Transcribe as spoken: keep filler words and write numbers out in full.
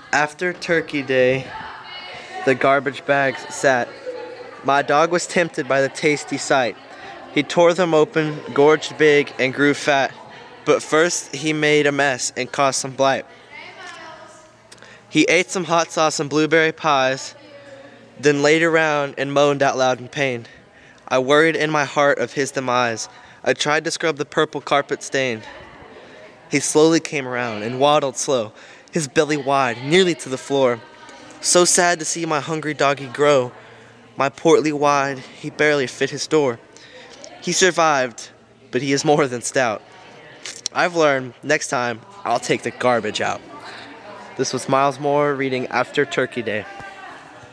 After Turkey Day, the garbage bags sat. My dog was tempted by the tasty sight. He tore them open, gorged big, and grew fat. But first he made a mess and caused some blight. He ate some hot sauce and blueberry pies, then laid around and moaned out loud in pain. I worried in my heart of his demise. I tried to scrub the purple carpet stain. He slowly came around and waddled slow, his belly wide, nearly to the floor. So sad to see my hungry doggy grow. My portly wide, he barely fit his door. He survived, but he is more than stout. I've learned, next time, I'll take the garbage out. This was Miles Moore reading After Turkey Day.